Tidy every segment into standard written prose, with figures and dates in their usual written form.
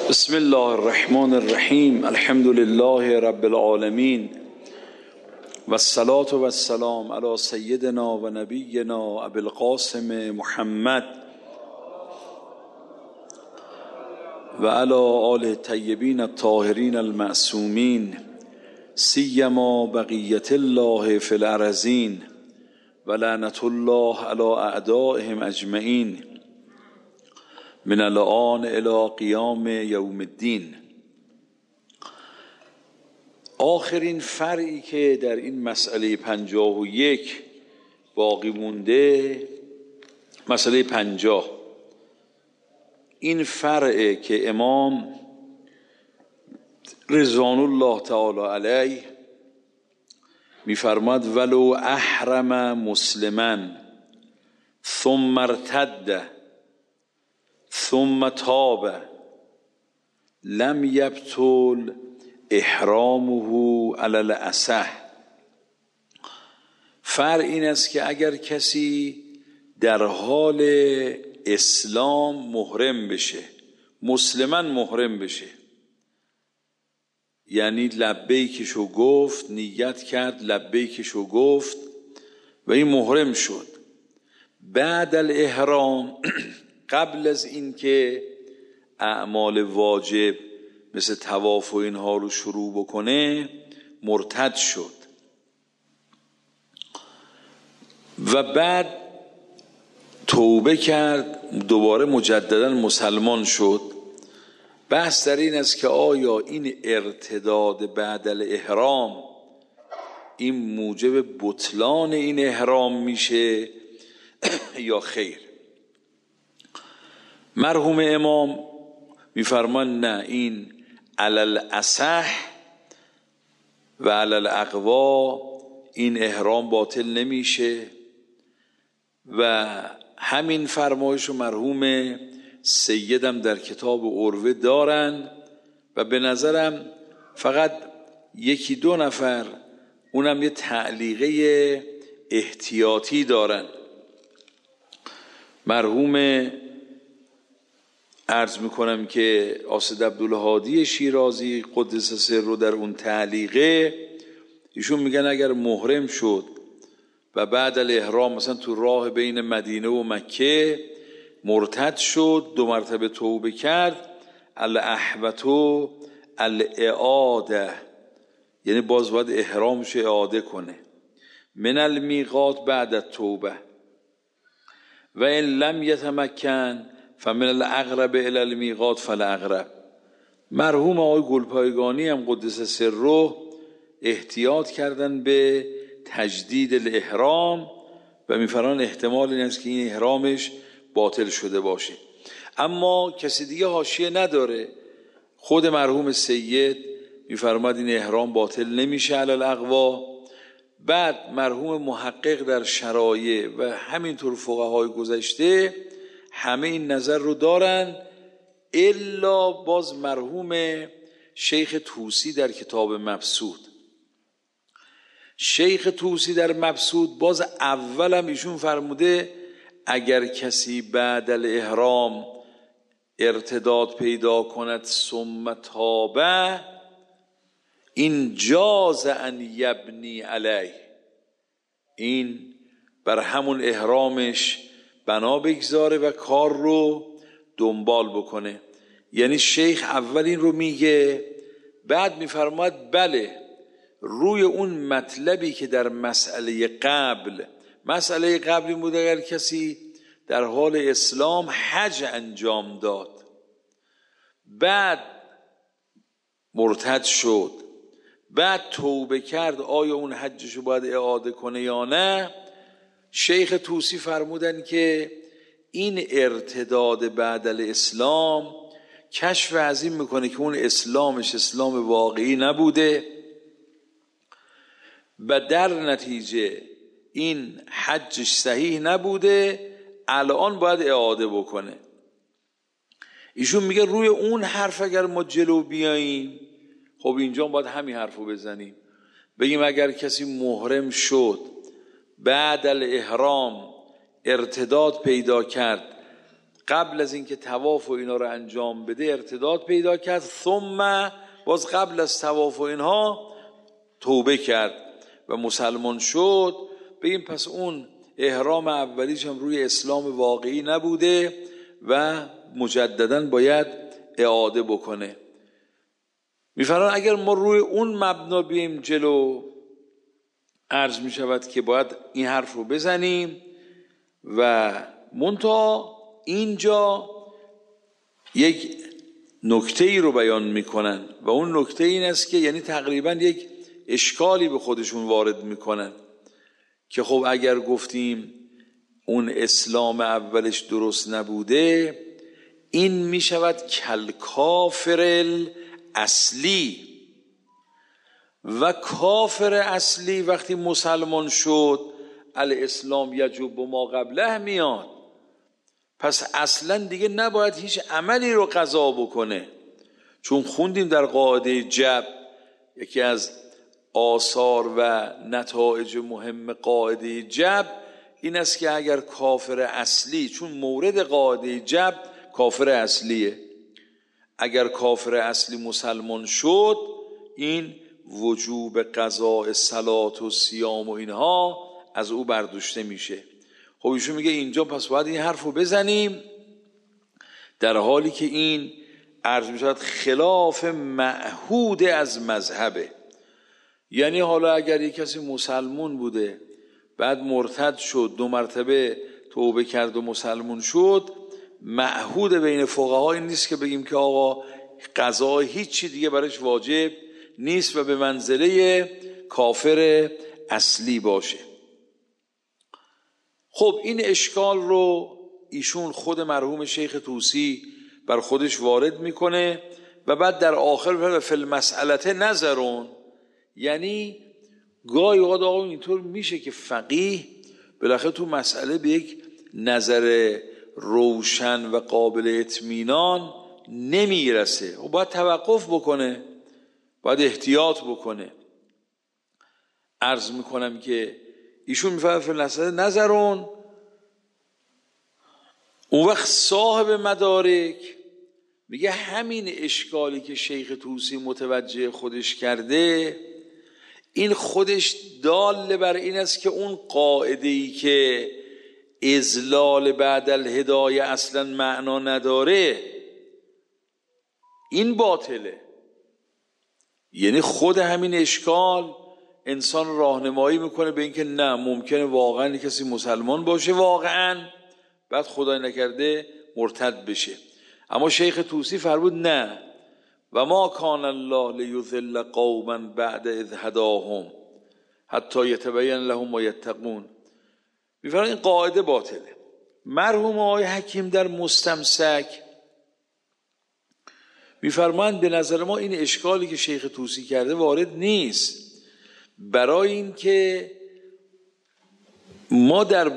بسم الله الرحمن الرحیم. الحمد لله رب العالمین و الصلاة و السلام علی سیدنا و نبینا ابی القاسم محمد و علی آله الطیبین الطاهرین المعصومین سیما بقیة الله فی الارضین و لعنة الله علی اعدائهم اجمعین من الآن الی قیام یوم الدین. آخرین فرعی که در این مسئله 51 باقی مونده، مسئله 50، این فرعه که امام رضوان الله تعالی علیه میفرماد ولو احرم مسلما ثم ارتد ثم تاب لم یبطل احرامه علی الاصح. فرع این است که اگر کسی در حال اسلام محرم بشه، مسلما محرم بشه، یعنی لبیکشو گفت، نیت کرد، لبیکشو گفت و این محرم شد، بعد الاحرام قبل از این که اعمال واجب مثل طواف و اینها رو شروع بکنه مرتد شد و بعد توبه کرد، دوباره مجددا مسلمان شد. بحث در این است که آیا این ارتداد بعد الاحرام این موجب بطلان این احرام میشه یا خیر؟ مرحوم امام میفرمان نه، این علی الاصح و علی الاقوا این احرام باطل نمیشه و همین فرمایش مرحوم سیدم در کتاب عروه دارن و به نظرم فقط یکی دو نفر اونم یه تعلیقه احتیاطی دارن. مرحوم عرض میکنم که آسد عبدالهادی شیرازی قدس سره در اون تعلیقه ایشون میگن اگر محرم شد و بعد الاحرام مثلا تو راه بین مدینه و مکه مرتد شد، 2 مرتبه توبه کرد، الاحوطو الاعاده، یعنی باز باید احرامش اعاده کنه، من المیقات بعد التوبه و ان لم یتمکن فمن الاقرب الی المیقات فالاقرب. مرحوم آقای گلپایگانی هم قدس سره احتیاط کردن به تجدید الاحرام و میفرمان احتمال این است که این احرامش باطل شده باشه. اما کسی دیگه حاشیه نداره، خود مرحوم سید میفرماد این احرام باطل نمیشه علی الاقوا. بعد مرحوم محقق در شرایع و همینطور فقهای گذشته همه این نظر رو دارن، الا باز مرحوم شیخ طوسی در کتاب مبسوط. شیخ طوسی در مبسوط باز اولم ایشون فرموده اگر کسی بعد الاحرام ارتداد پیدا کند ثم تابه این جاز ان یبنی علیه، این بر همون احرامش بنا بگذاره و کار رو دنبال بکنه. یعنی شیخ اول این رو میگه، بعد میفرماد بله روی اون مطلبی که در مسئله قبل این بود اگر کسی در حال اسلام حج انجام داد بعد مرتد شد بعد توبه کرد، آیا اون حجشو باید اعاده کنه یا نه؟ شیخ طوسی فرمودن که این ارتداد بعد الاسلام کشف عظیم میکنه که اون اسلامش اسلام واقعی نبوده و در نتیجه این حجش صحیح نبوده، الان باید اعاده بکنه. ایشون میگه روی اون حرف اگر ما جلو بیاییم، خب اینجا باید همین حرفو بزنیم، بگیم اگر کسی محرم شد بعد الاحرام ارتداد پیدا کرد قبل از اینکه طواف و اینا رو انجام بده ارتداد پیدا کرد، ثم باز قبل از طواف و اینها توبه کرد و مسلمان شد. بگیم پس اون احرام اولیش هم روی اسلام واقعی نبوده و مجددا باید اعاده بکنه. میفرمان اگر ما روی اون مبنا بیم جلو، عرض می شود که باید این حرف رو بزنیم و منتها اینجا یک نکته ای رو بیان میکنن و اون نکته این است که یعنی تقریبا یک اشکالی به خودشون وارد میکنن که خب اگر گفتیم اون اسلام اولش درست نبوده، این میشود کالکافر اصلی و کافر اصلی وقتی مسلمان شد الاسلام یجب ما قبله میاد، پس اصلا دیگه نباید هیچ عملی رو قضا بکنه. چون خوندیم در قاعده جب، یکی از آثار و نتایج مهم قاعده جب این است که اگر کافر اصلی، چون مورد قاعده جب کافر اصلیه، اگر کافر اصلی مسلمان شد این وجوب قضاء صلات و صیام و اینها از او برداشته میشه. خب ایشون میگه اینجا پس باید این حرف رو بزنیم، در حالی که این عرض میشود خلاف معهود از مذهبه. یعنی حالا اگر یک کسی مسلمون بوده بعد مرتد شد، 2 مرتبه توبه کرد و مسلمون شد، معهود بین فقها این نیست که بگیم که آقا قضا هیچی دیگه برش واجب نیست و به منزله کافر اصلی باشه. خب این اشکال رو ایشون خود مرحوم شیخ طوسی بر خودش وارد میکنه و بعد در آخر فی المسئله نظرون، یعنی گاهی اوقات آقا اینطور میشه که فقیه بالاخره تو مسئله به یک نظر روشن و قابل اطمینان نمیرسه و باید توقف بکنه، باید احتیاط بکنه. عرض میکنم که ایشون میفهمه فی المسئله نظرون. اون وقت صاحب مدارک میگه همین اشکالی که شیخ طوسی متوجه خودش کرده این خودش دال بر این است که اون قاعده‌ای که اذلال بعد الهدایه اصلا معنا نداره این باطله. یعنی خود همین اشکال انسان راهنمایی میکنه به اینکه نه، ممکنه واقعا کسی مسلمان باشه واقعا بعد خدای نکرده مرتد بشه. اما شیخ طوسی فرمود نه، و ما کان الله لیضل قوما بعد اذ هداهم حتی یتبین لهم ما یتقون. میفرمایند این قاعده باطله. مرحوم آقای حکیم در مستمسک میفرمایند به نظر ما این اشکالی که شیخ طوسی کرده وارد نیست، برای اینکه ما در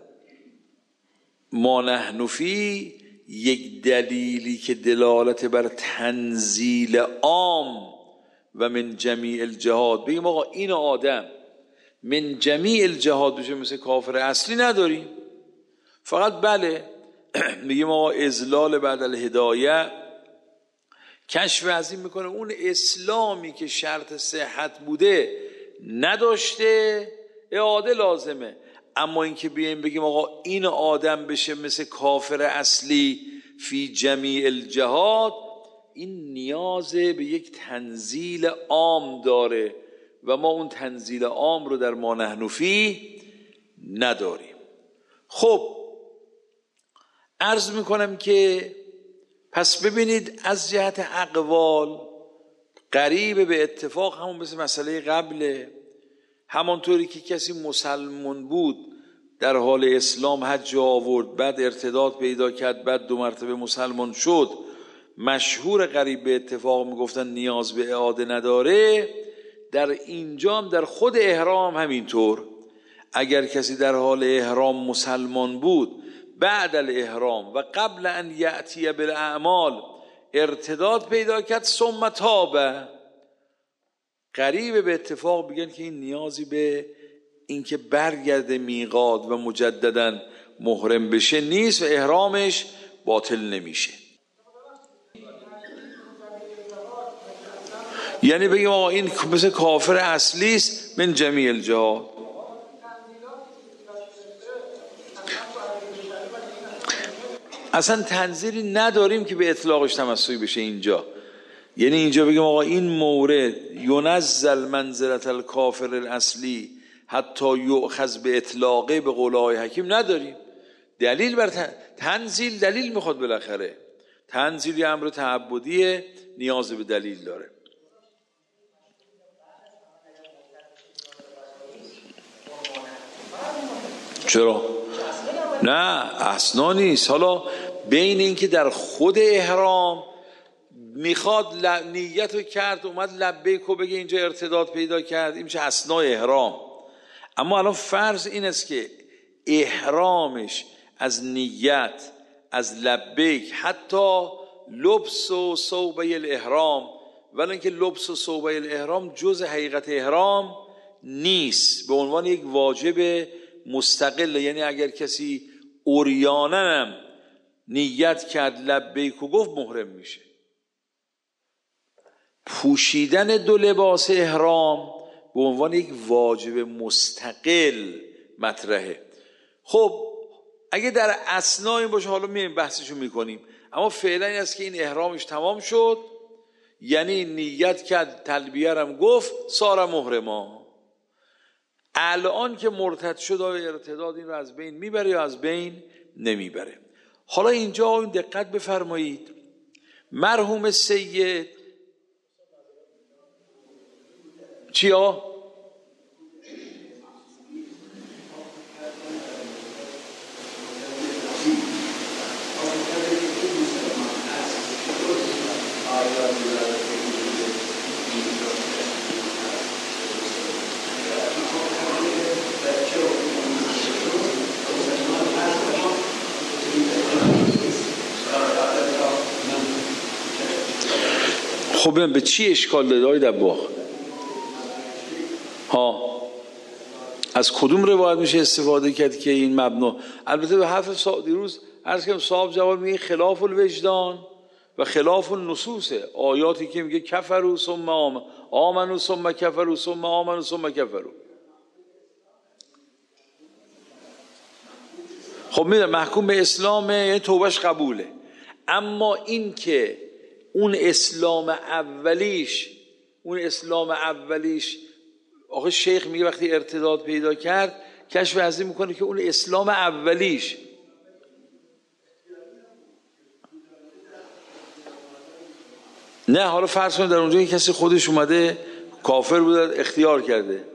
ما نحن فی یک دلیلی که دلالت بر تنزیل عام و من جمیع الجهاد بگیم آقا این آدم من جمیع الجهاد بشه مثل کافر اصلی نداریم. فقط بله میگیم آقا اذلال بعد الهدایه کشف عظیم میکنه اون اسلامی که شرط صحت بوده نداشته، اعاده لازمه. اما اینکه بیایم بگیم آقا این آدم بشه مثل کافر اصلی فی جمیع الجهاد، این نیاز به یک تنزیل عام داره و ما اون تنزیل عام رو در ما نحن فی نداریم. خب عرض میکنم که پس ببینید از جهت اقوال قریب به اتفاق همون مثل مسئله قبله. همانطوری که کسی مسلمان بود در حال اسلام حج آورد بعد ارتداد پیدا کرد بعد 2 مرتبه مسلمان شد، مشهور قریب به اتفاق میگفتن نیاز به اعاده نداره. در اینجا هم در خود احرام همینطور، اگر کسی در حال احرام مسلمان بود بعد الاحرام و قبل ان یأتی بالاعمال ارتداد پیدا کرد ثم تاب، قریب به اتفاق بگن که این نیازی به اینکه برگرده میقات و مجددا محرم بشه نیست و احرامش باطل نمیشه. یعنی بگیم آقا این مثل کافر اصلی است من جمیع الجهات. اصلا تنزیلی نداریم که به اطلاقش تمسکی بشه اینجا. یعنی اینجا بگیم آقا این مورد ینزل منزلت الکافر الاصلی حتی یؤخذ به اطلاقه به قول آقای حکیم نداریم. دلیل بر تنزیل دلیل میخواد، بالاخره تنزیل یه امر تعبدیه، نیاز به دلیل داره. چرا؟ نه اصلا نیست. حالا بین این که در خود احرام میخواد نیت رو کرد اومد لبیک و بگه اینجا ارتداد پیدا کرد، این میشه اثناء احرام. اما الان فرض این است که احرامش از نیت، از لبیک، حتی لبس و ثوبه الاحرام، ولی اینکه لبس و ثوبه الاحرام جز حقیقت احرام نیست، به عنوان یک واجب مستقل. یعنی اگر کسی عریانم نیت کرد لبیک و گفت محرم میشه. پوشیدن دو لباس احرام به عنوان یک واجب مستقل مطرحه. خب اگه در اثناء این باشه، حالا میایم بحثشو میکنیم، اما فعلا این است که این احرامش تمام شد، یعنی نیت کرد تلبیه رم گفت سار محرما. الان که مرتد شد آیا ارتداد این رو از بین میبره یا از بین نمیبره؟ حالا اینجا این دقت بفرمایید، مرحوم سید چیا؟ خب به چی اشکال داده های دباغ؟ ها از کدوم روایت میشه استفاده کرد که این مبنا؟ البته به حرف دیروز عرض کردم صاحب جواب میگه خلاف الوجدان و خلاف النصوص. آیاتی که میگه کفروا ثم آمنوا ثم کفروا ثم آمنوا ثم کفروا. خب میدونم محکوم به اسلام، یعنی توبهش قبوله. اما این که اون اسلام اولیش آخه شیخ میگه وقتی ارتداد پیدا کرد کشف از این میکنه که اون اسلام اولیش نه. حالا فرض کنید در اونجا که کسی خودش اومده کافر بوده اختیار کرده،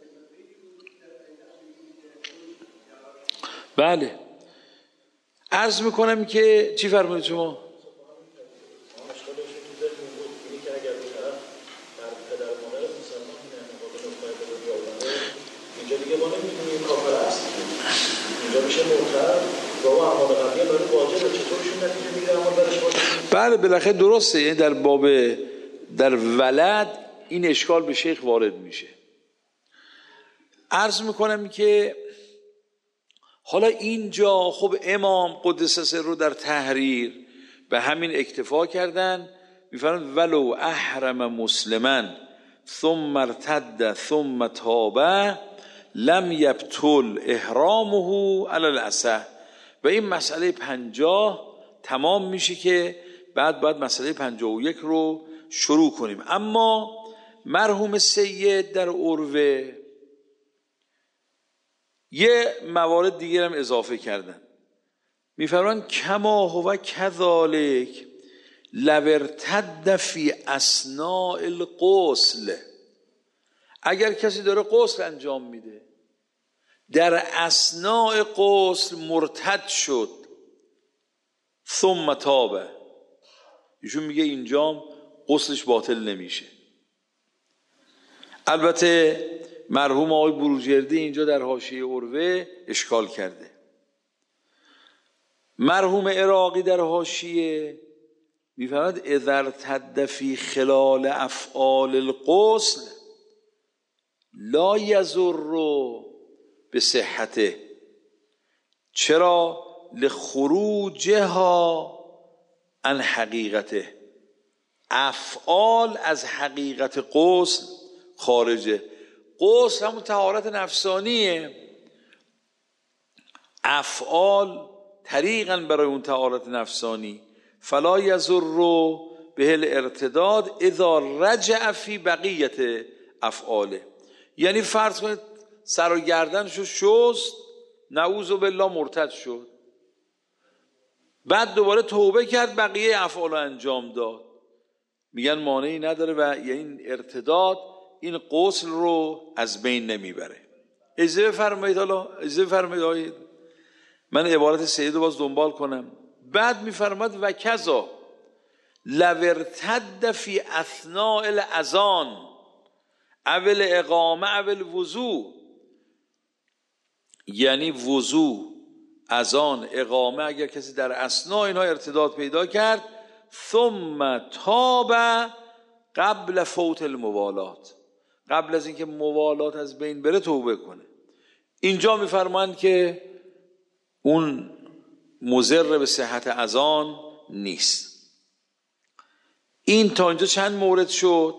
بله. عرض میکنم که چی فرمایید شما؟ بله بالاخره درسته. یعنی در ولد این اشکال به شیخ وارد میشه. عرض میکنم که حالا اینجا خب امام قدس سره در تحریر به همین اکتفا کردن، میفرمایند ولو احرم مسلما ثم ارتد ثم تاب لم یبطل احرامه علی الاصح. و این مسئله 50 تمام میشه که بعد باید مسئله 51 رو شروع کنیم. اما مرحوم سید در عروه یه موارد دیگر هم اضافه کردن، میفرمان کما هو کذالک لو ارتد فی اثناء الغسل. اگر کسی داره غسل انجام میده در اثناء غسل مرتد شد ثم تاب، ایشون میگه اینجا غسلش باطل نمیشه. البته مرحوم آقای بروجردی اینجا در حاشیه عروه اشکال کرده. مرحوم عراقی در حاشیه میفرماید اذا ارتد فی خلال افعال الغسل لا یضر بصحته. چرا؟ لخروجها عن حقیقته، افعال از حقیقت غسل خارجه. غسل همون طهارت نفسانیه، افعال طریقاً برای اون طهارت نفسانی. فلا یضر به الارتداد اذا رجع فی بقیت افعاله. یعنی فرض کنید سر و گردنشو شست، نعوذ بالله مرتد شد، بعد دوباره توبه کرد، بقیه افعال انجام داد، میگن مانعی نداره و این ارتداد این غسل رو از بین نمیبره. اجازه بفرمایید، حالا اجازه بفرمایید من عبارت سید رو باز دنبال کنم. بعد میفرماد و کذا لو ارتد فی اثناء الاذان او الاقامه او الوضوء، یعنی وضوء، اذان، اقامه، اگر کسی در اثناء اینها ارتداد پیدا کرد، ثم تاب قبل فوت الموالات، قبل از اینکه موالات از بین بره توبه کنه. اینجا میفرمایند که اون مضر به صحت اذان نیست. این تا اینجا چند مورد شد؟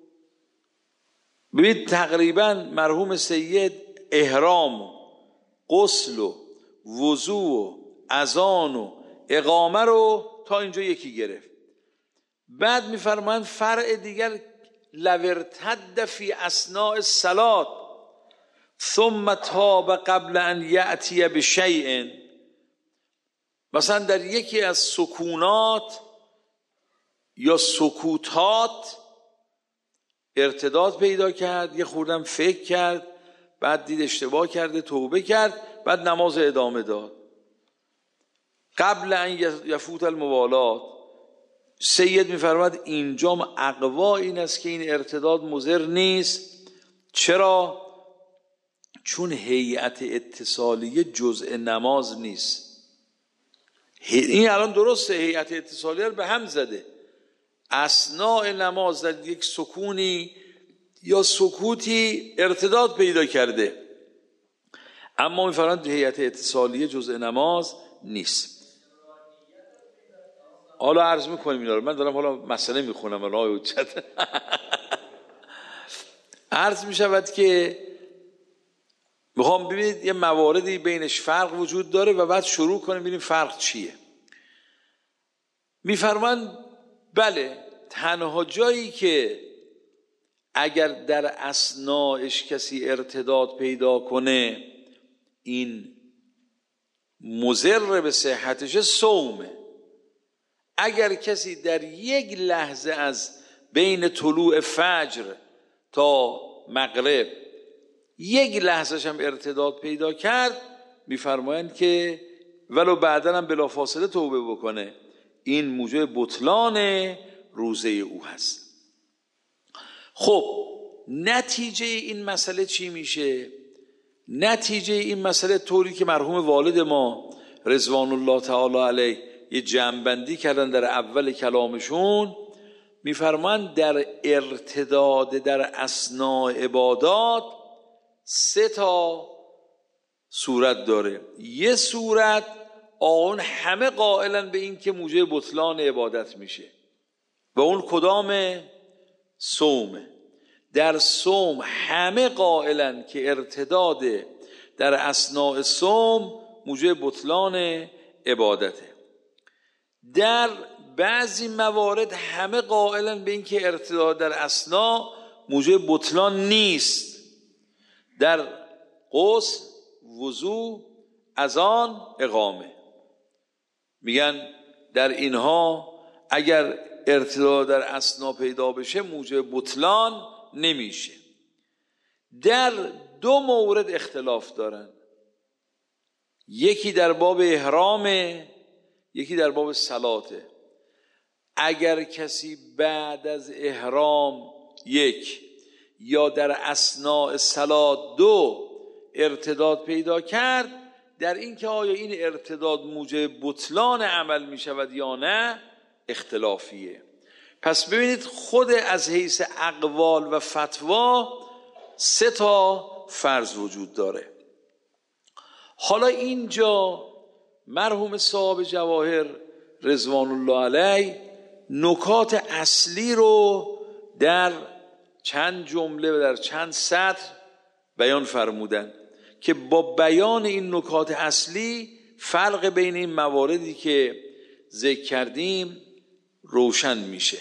ببینید تقریبا مرحوم سید احرام و غسل و وضو و اذان و اقامه رو تا اینجا یکی گرفت. بعد میفرمایند فرع دیگر لو ارتد فی اثناء الصلاة ثم تاب قبل ان یأتی بشیء، مثلا در یکی از سکونات یا سکوتات ارتداد پیدا کرد، یه خوردم فکر کرد، بعد دید اشتباه کرده، توبه کرد، بعد نماز ادامه داد قبل ان یفوت الموالات. سید میفرماد اینجا اقوا این است که این ارتداد مضر نیست. چرا؟ چون هیئت اتصالیه جزء نماز نیست. این الان درسته هیئت اتصالیه رو به هم زده، اثناء نماز در یک سکونی یا سکوتی ارتداد پیدا کرده، اما میفرمایند هیئت اتصالیه جزء نماز نیست. حالا عرض میکنیم اینا رو، من دارم حالا مسئله میخونم راه حجت. عرض میشود که میخوام ببینید یه مواردی بینش فرق وجود داره و بعد شروع کنیم ببینیم فرق چیه. میفرمان بله، تنها جایی که اگر در اثناءش کسی ارتداد پیدا کنه این مضر به صحتش صومه. اگر کسی در یک لحظه از بین طلوع فجر تا مغرب یک لحظهش هم ارتداد پیدا کرد، میفرمایند که ولو بعداً هم بلافاصله توبه بکنه، این موجب بطلان روزه او هست. خب نتیجه این مسئله چی میشه؟ نتیجه این مسئله طوری که مرحوم والد ما رضوان الله تعالی علیه یه جمع‌بندی کردن در اول کلامشون، میفرمایند در ارتداد در اثناء عبادات 3 صورت داره. یه صورت آن همه قائلن به این که موجب بطلان عبادت میشه و اون کدامه؟ صومه. در صوم همه قائلن که ارتداد در اثناء صوم موجب بطلان عبادته. در بعضی موارد همه قائلن به این که ارتداد در اثناء موجب بطلان نیست. در غسل، وضو، اذان، اقامه میگن در اینها اگر ارتداد در اثناء پیدا بشه موجب بطلان نمیشه. در 2 مورد اختلاف دارن، یکی در باب احرامه، یکی در باب صلاته. اگر کسی بعد از احرام 1 یا در اثناء صلات 2 ارتداد پیدا کرد، در این که آیا این ارتداد موجب بطلان عمل می شود یا نه اختلافیه. پس ببینید خود از حیث اقوال و فتوا 3 فرض وجود داره. حالا اینجا مرحوم صاحب جواهر رضوان الله علیه نکات اصلی رو در چند جمله و در چند سطر بیان فرمودن که با بیان این نکات اصلی فرق بین این مواردی که ذکر کردیم روشن میشه.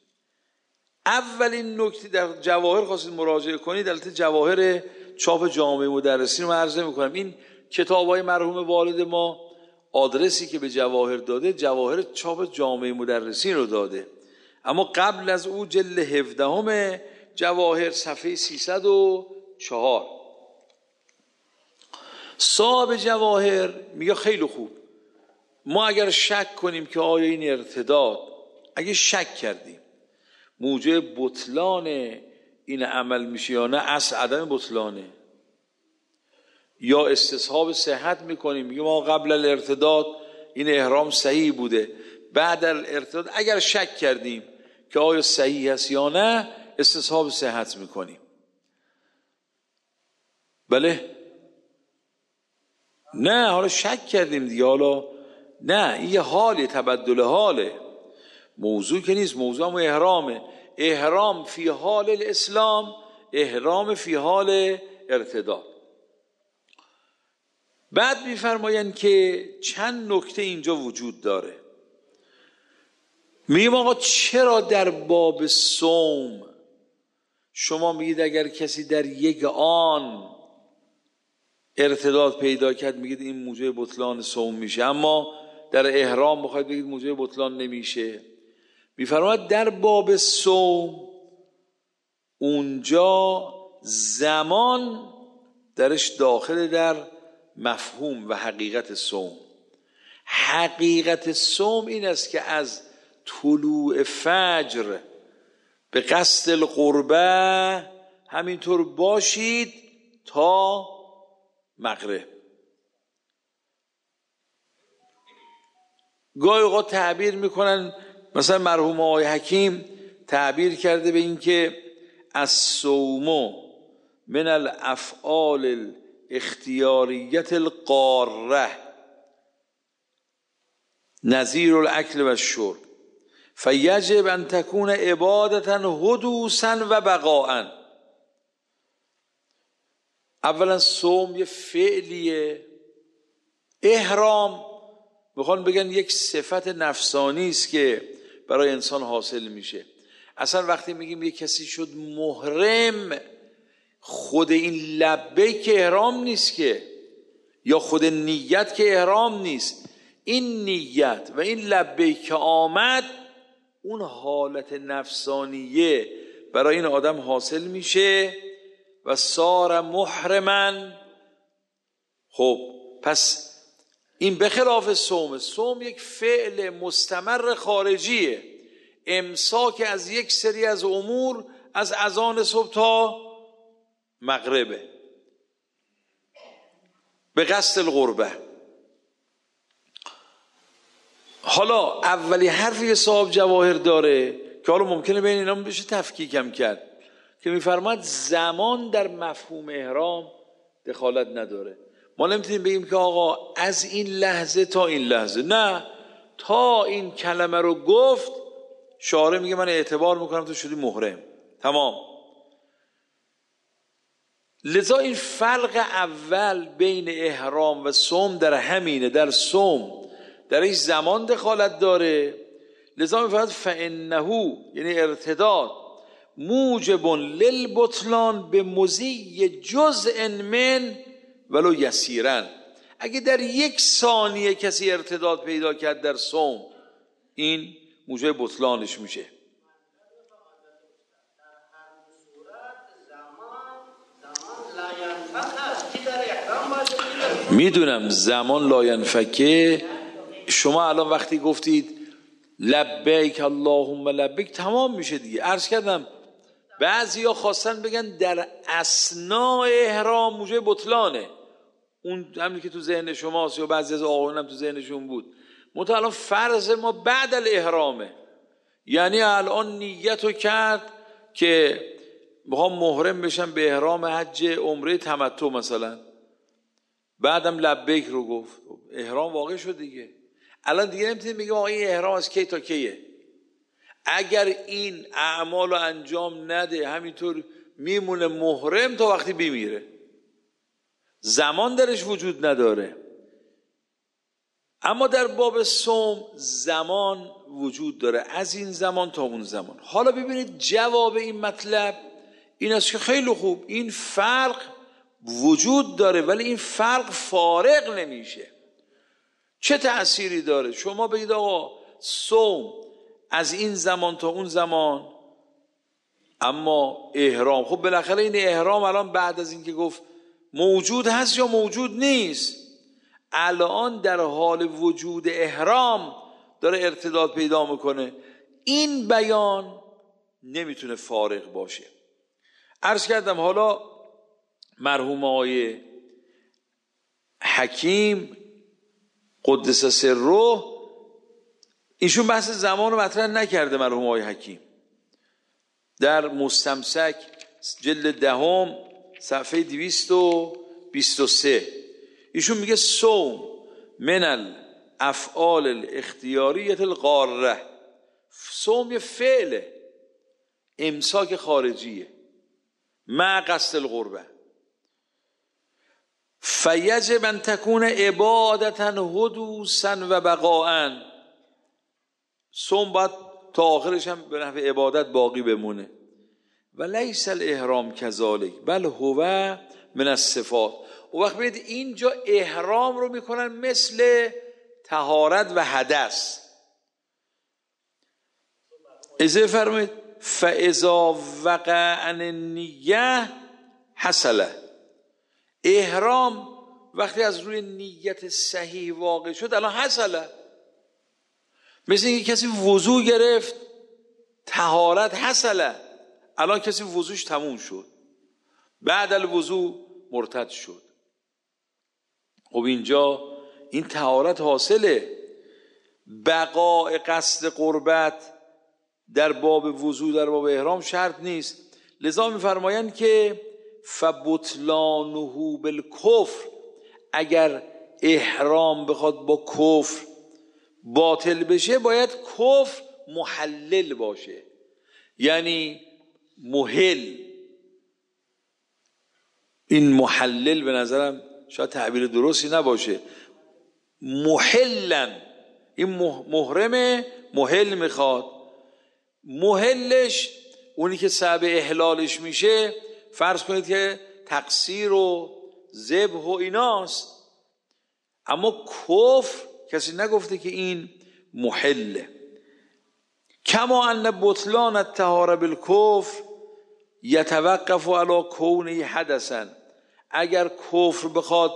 اولین نکته در جواهر خواستید مراجعه کنید، البته جواهر چاپ جامعه مدرسین رو عرض میکنم، این کتاب‌های مرحوم والد ما آدرسی که به جواهر داده جواهر چاپ جامعه مدرسین رو داده، اما قبل از او جلد 17 جواهر صفحه 304 صاحب جواهر میگه خیلی خوب، ما اگر شک کنیم که آیا این ارتداد، اگه شک کردیم موجب بطلان این عمل میشه یا نه، اصل عدم بطلانه، یا استصحاب صحت میکنیم میگه ما قبل الارتداد این احرام صحیح بوده، بعد الارتداد اگر شک کردیم که آیا صحیح است یا نه استصحاب صحت میکنیم. بله نه حالا شک کردیم دیگه، حالا نه این یه حالی، تبدل حاله، موضوع که نیست، موضوع هم احرامه. احرام فی حال الاسلام، احرام فی حال ارتداد. بعد میفرمایند که چند نکته اینجا وجود داره. میگیم آقا چرا در باب صوم شما میگید اگر کسی در یک آن ارتداد پیدا کرد میگید این موجب بطلان صوم میشه، اما در احرام بخواید بگید موجب بطلان نمیشه؟ میفرماید در باب صوم اونجا زمان درش داخل در مفهوم و حقیقت صوم. حقیقت صوم این است که از طلوع فجر به قصد القربه همینطور باشید تا مغرب. گاهی اوقات تعبیر میکنن، مثلا مرحوم آقای حکیم تعبیر کرده به این که الصوم من الافعال الاختیاریت القاره نظیر الاکل و الشرب فیجب ان تکون عبادتا حدوثا و بقاء. اولا صوم یه فعلیه، احرام میخوان بگن یک صفت نفسانی است که برای انسان حاصل میشه. اصلا وقتی میگیم یک کسی شد محرم، خود این لبیک که احرام نیست که، یا خود نیت که احرام نیست، این نیت و این لبیک که آمد اون حالت نفسانیه برای این آدم حاصل میشه و صار محرما. خب پس این بخلاف صوم. صوم یک فعل مستمر خارجیه، امساک از یک سری از امور از اذان صبح تا مغربه به قصد القربه. حالا اولی حرفی صاحب جواهر داره که حالا ممکنه بین اینا بشه تفکیکم کرد، که میفرماد زمان در مفهوم احرام دخالت نداره. ما نمیتونیم بگیم که آقا از این لحظه تا این لحظه، نه، تا این کلمه رو گفت شارع میگه من اعتبار میکنم تو شدی محرم، تمام. لذا این فرق اول بین احرام و صوم در همینه. در صوم در این زمان دخالت داره، لذا میفرماید فانه یعنی ارتداد موجب للبطلان به مضی جزء من ولو یسیرا. اگه در یک ثانیه کسی ارتداد پیدا کرد در صوم، این موجب بطلانش میشه. میدونم زمان لا ینفکه. شما الان وقتی گفتید لبیک اللهم لبیک تمام میشه دیگه. عرض کردم بعضیا خواستن بگن در اثناء احرام موجب بطلانه، اون همین که تو ذهن شماست یا بعضی از آقایون هم تو ذهنشون بود. الان فرض ما بعد الاحرامه، یعنی الان نیتو کرد که میخوام محرم بشم به احرام حج عمره تمتع مثلا، بعدم لبیک رو گفت، احرام واقع شد دیگه. الان دیگه نمیتونیم بگیم آقا این احرام از کی تا کیه. اگر این اعمال رو انجام نده همینطور میمونه محرم تا وقتی بمیره، زمان درش وجود نداره. اما در باب صوم زمان وجود داره، از این زمان تا اون زمان. حالا ببینید جواب این مطلب این است که خیلی خوب، این فرق وجود داره ولی این فرق فارغ نمیشه. چه تأثیری داره؟ شما بگید آقا صوم از این زمان تا اون زمان، اما احرام، خب بالاخره این احرام الان بعد از این که گفت موجود هست یا موجود نیست؟ الان در حال وجود احرام داره ارتداد پیدا میکنه. این بیان نمیتونه فارغ باشه. عرض کردم حالا مرحوم آقای حکیم قدس سره ایشون بحث زمان رو مطرح نکرده. مرحوم آقای حکیم در مستمسک جلد 10 صفحه 223 ایشون میگه صوم من الافعال الاختیاریه القاره. صوم یه فعله، امساک خارجیه، مع قصد القربه، فیجب ان تکون عبادتا حدوثا و بقاء. صوم باید تا آخرش هم به نحو عبادت باقی بمونه. و لیس الاحرام کذالک بل هو من الصفات. و وقت ببینید اینجا احرام رو میکنن مثل طهارت و حدث. اذا فرمید فاذا وقع عن النیه حصل. احرام وقتی از روی نیت صحیح واقع شد الان حصل. مثل اینکه کسی وضو گرفت، طهارت حصل، الان کسی وضوش تموم شد، بعد الوضو مرتد شد. خب اینجا این طهارت حاصله. بقاء قصد قربت در باب وضو در باب احرام شرط نیست. لذا میفرمایند که فبطلانه بالکفر، اگر احرام بخواد با کفر باطل بشه باید کفر محلل باشه، یعنی محل. این محلل به نظرم شاید تعبیر درستی نباشه. محلن، این محرم محل میخواد. محلش اونی که سبب احلالش میشه، فرض کنید که تقصیر و ذبح و ایناست، اما کفر کسی نگفته که این محله. کما ان بطلان الطهاره بالکفر یتوقف علی کونه حدثا. اگر کفر بخواد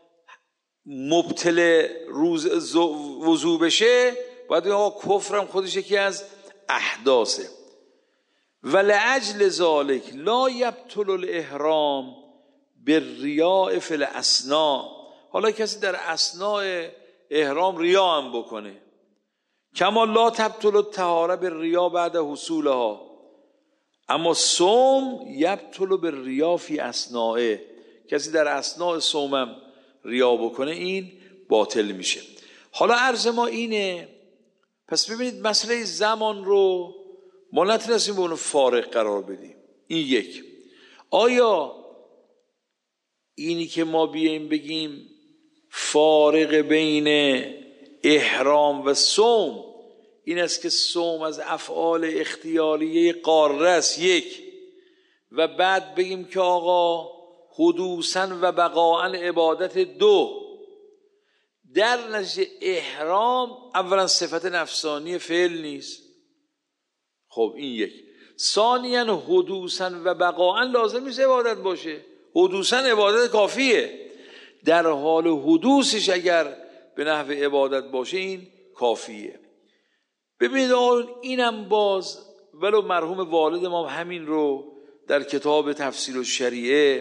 مبتل وضو بشه باید آقا کفرم خودش یکی از احداثه. ولعجل ذالک لا یبطل الاحرام بالریاء فی الاثناء. حالا کسی در اثناء احرام ریا هم بکنه، کما لا تبطل الطهاره بالریا بعد حصولها، اما صوم یبطل بالریا فی اثناء. کسی در اثناء صومم ریا بکنه این باطل میشه. حالا عرض ما اینه، پس ببینید مسئله زمان رو ما نتونستیم به اون فارغ قرار بدیم. این یک. آیا اینی که ما بیاییم بگیم فارق بین احرام و صوم این است که صوم از افعال اختیاریه قاره است، یک، و بعد بگیم که آقا حدوثاً و بقاءً عبادت، دو، در نتیجه احرام اولا صفت نفسانی فعل نیست. خب این یک. ثانیاً حدوثاً و بقاءً لازم نیست عبادت باشه. حدوثاً عبادت کافیه، در حال حدوثش اگر به نحو عبادت باشه این کافیه. ببینید آقا اینم باز ولو مرحوم والد ما همین رو در کتاب تفسیر الشریعه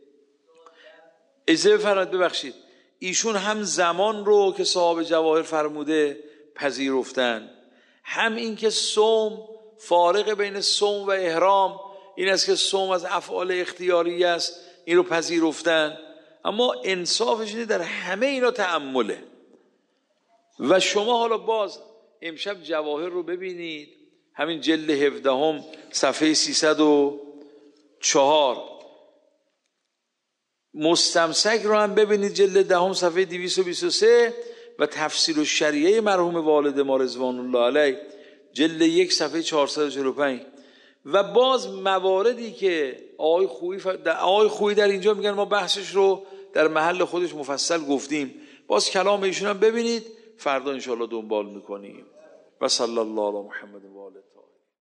اجازه فرمود، ببخشید، ایشون هم زمان رو که صاحب جواهر فرموده پذیرفتن، هم این که صوم فارق بین صوم و احرام این است که صوم از افعال اختیاری است، این رو پذیرفتن. اما انصافش اینه در همه اینا تأمله. و شما حالا باز امشب جواهر رو ببینید، همین جلد 17 صفحه 304، مستمسک رو هم ببینید جلد 10 صفحه 223 و تفسیر الشریعه مرحوم والد ما رضوان الله علیه جلد 1 صفحه 445. و باز مواردی که آقای خویی در اینجا میگن ما بحثش رو در محل خودش مفصل گفتیم، باز کلام ایشون هم ببینید، فردا انشاءالله دنبال میکنیم. و صلی الله علی محمد و آله.